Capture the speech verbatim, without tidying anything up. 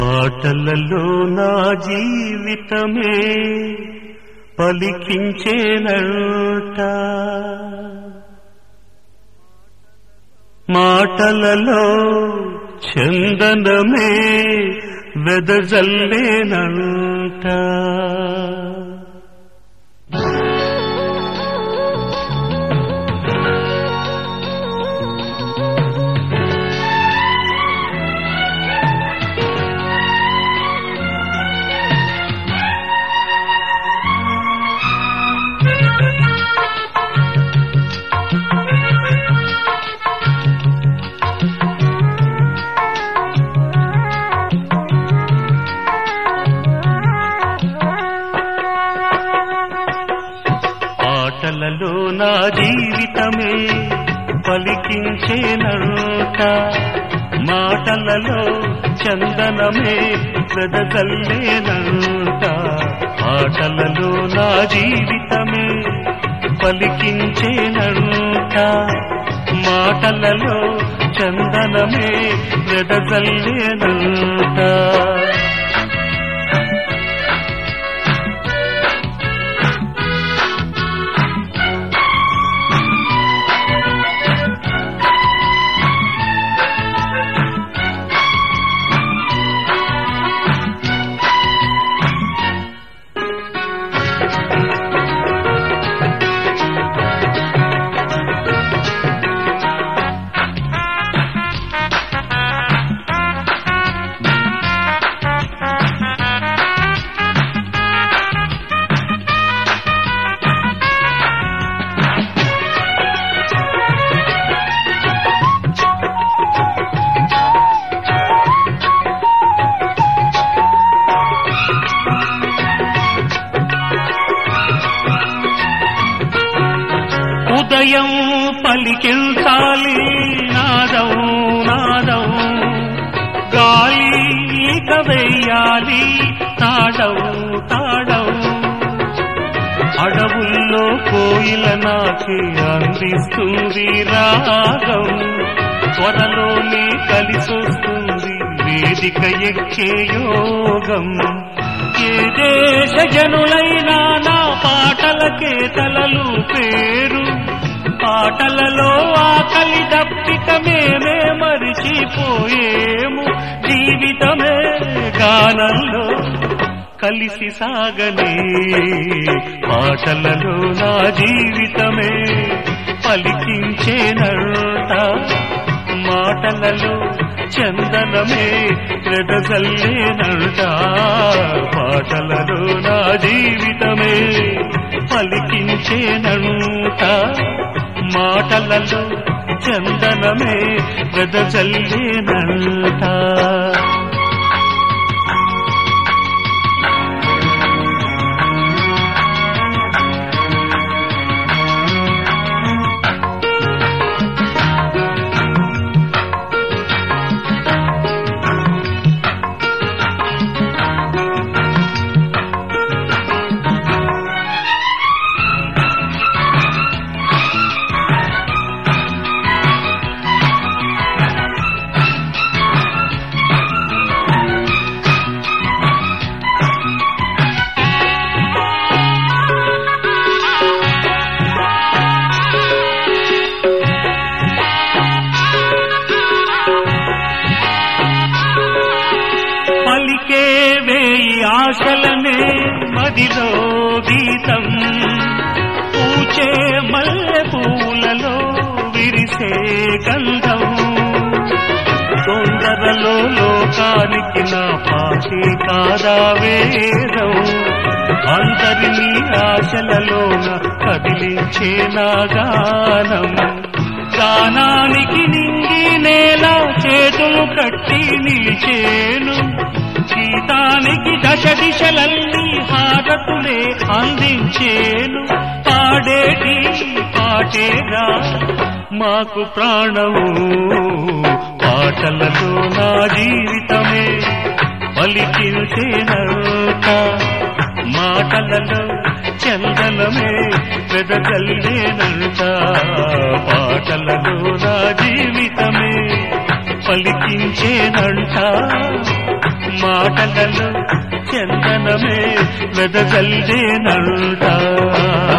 పాటలలో నా జీవితమే పలికించేనంట, మాటలలో చందనమే వెదజల్లేనంట. పాటలలో నా జీవితమే పలికించేనంట, మాటలలో చందనమే వెదజల్లేనంట. పాటలలో నా జీవితమే పలికించేనంట, మాటలలో చందనమే వెదజల్లేనంట. ఉదయం పలికించాలి నాదం నాదం, గాలి ఈక వెయ్యాలి తాడవు తాడవు. అడవుల్లో కోయిల నాకి అందిస్తుంది రాగం, త్వరలోనే కలిసొస్తుంది వేదిక ఎక్కే యోగం. ఏ దేశ జనులైనా నా పాటలకే తలలు పేరు, పాటలలో ఆకలి దప్పిక మేమే మరిచిపోయేము. జీవితమే గానంలో కలిసి సాగనే, పాటలలో నా జీవితమే పలికించేనంట, మాటలలో చందనమే వెదజల్లేనంట. పాటలలో నా జీవితమే పలికించేనంట, మాటలలో చందనమే వెదజల్లేనంట. పలికే వేయి ఆశలనే మదిలో గీతం, పూచే మల్లె పూలలో విరిసే గంధం. తొందరలో లోకానికి నా పాటే కాదా వేదం, అందరినీ ఆశలలోన కదిలించే నా గానం. గానానికి నింగి నేల చేతులు కట్టి నిలిచేను, గీతానికి దశ దిశలన్నీ హారతులే అందించేను. పాడేటి పాటేగా మాకు ప్రాణము, పాటలలో నా జీవితమే పలికించేనంట, మాటలలో చందనమే వెదజల్లేనంట. పాటలలో నా జీవితమే పలికించేనంట, మాటలలో చందనమే వెదజల్లేనంట